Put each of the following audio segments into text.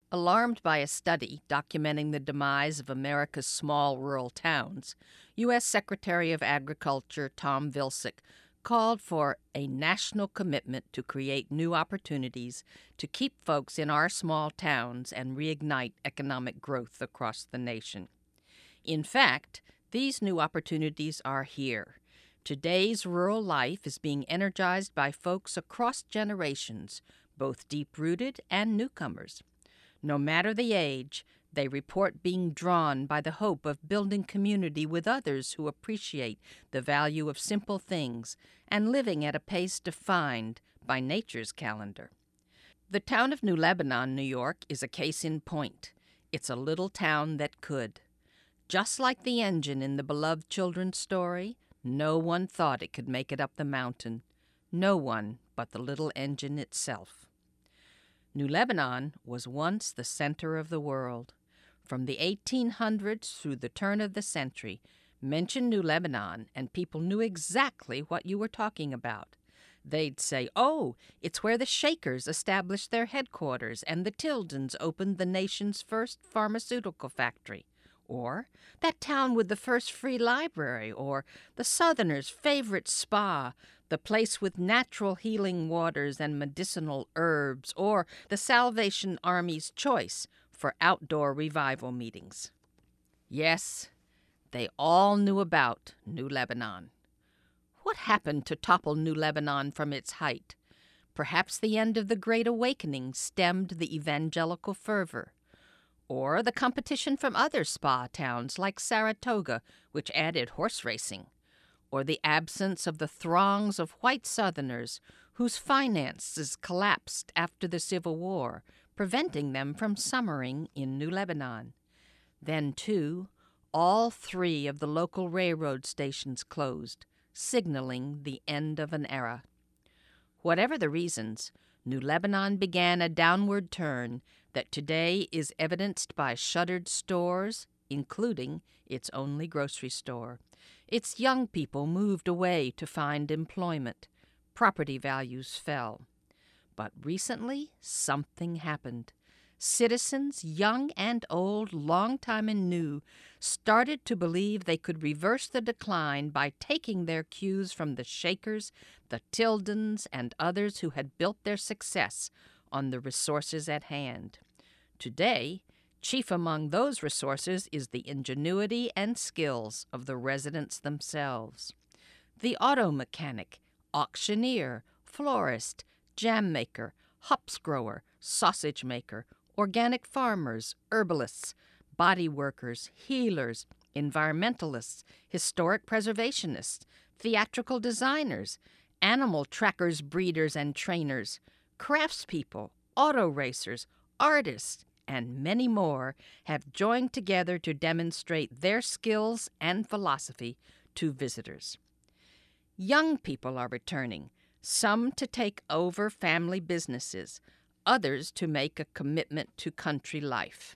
Alarmed by a study documenting the demise of America's small rural towns, U.S. Secretary of Agriculture Tom Vilsack called for a national commitment to create new opportunities to keep folks in our small towns and reignite economic growth across the nation. In fact, these new opportunities are here. Today's rural life is being energized by folks across generations, both deep-rooted and newcomers. No matter the age, they report being drawn by the hope of building community with others who appreciate the value of simple things and living at a pace defined by nature's calendar. The town of New Lebanon, New York, is a case in point. It's a little town that could. Just like the engine in the beloved children's story, no one thought it could make it up the mountain. No one but the little engine itself. New Lebanon was once the center of the world. From the 1800s through the turn of the century, mention New Lebanon and people knew exactly what you were talking about. They'd say, "Oh, it's where the Shakers established their headquarters and the Tildens opened the nation's first pharmaceutical factory." Or, "That town with the first free library," or "the Southerners' favorite spa, the place with natural healing waters and medicinal herbs," or "the Salvation Army's choice for outdoor revival meetings." Yes, they all knew about New Lebanon. What happened to topple New Lebanon from its height? Perhaps the end of the Great Awakening stemmed the evangelical fervor. Or the competition from other spa towns like Saratoga, which added horse racing. Or the absence of the throngs of white Southerners whose finances collapsed after the Civil War, preventing them from summering in New Lebanon. Then, too, all three of the local railroad stations closed, signaling the end of an era. Whatever the reasons, New Lebanon began a downward turn that today is evidenced by shuttered stores, including its only grocery store. Its young people moved away to find employment. Property values fell. But recently, something happened. Citizens, young and old, long time and new, started to believe they could reverse the decline by taking their cues from the Shakers, the Tildens, and others who had built their success on the resources at hand. Today, chief among those resources is the ingenuity and skills of the residents themselves. The auto mechanic, auctioneer, florist, jam maker, hops grower, sausage maker, organic farmers, herbalists, body workers, healers, environmentalists, historic preservationists, theatrical designers, animal trackers, breeders, and trainers, craftspeople, auto racers, artists, and many more have joined together to demonstrate their skills and philosophy to visitors. Young people are returning, some to take over family businesses, others to make a commitment to country life.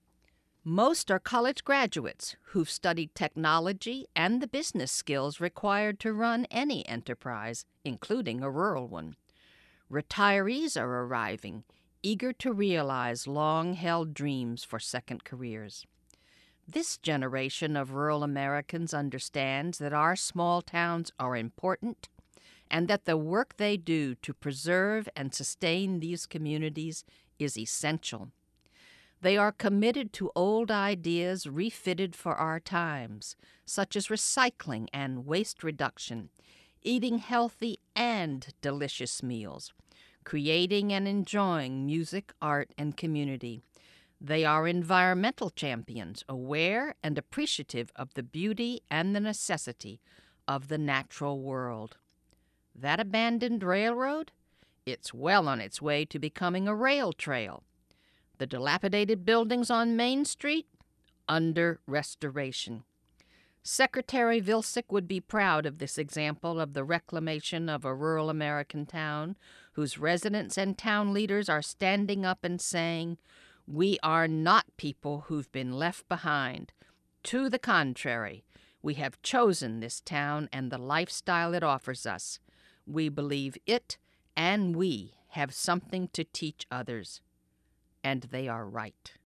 Most are college graduates who've studied technology and the business skills required to run any enterprise, including a rural one. Retirees are arriving, eager to realize long-held dreams for second careers. This generation of rural Americans understands that our small towns are important and that the work they do to preserve and sustain these communities is essential. They are committed to old ideas refitted for our times, such as recycling and waste reduction, eating healthy and delicious meals, creating and enjoying music, art, and community. They are environmental champions, aware and appreciative of the beauty and the necessity of the natural world. That abandoned railroad? It's well on its way to becoming a rail trail. The dilapidated buildings on Main Street? Under restoration. Secretary Vilsack would be proud of this example of the reclamation of a rural American town whose residents and town leaders are standing up and saying, "We are not people who've been left behind. To the contrary, we have chosen this town and the lifestyle it offers us. We believe it and we have something to teach others." and they are right.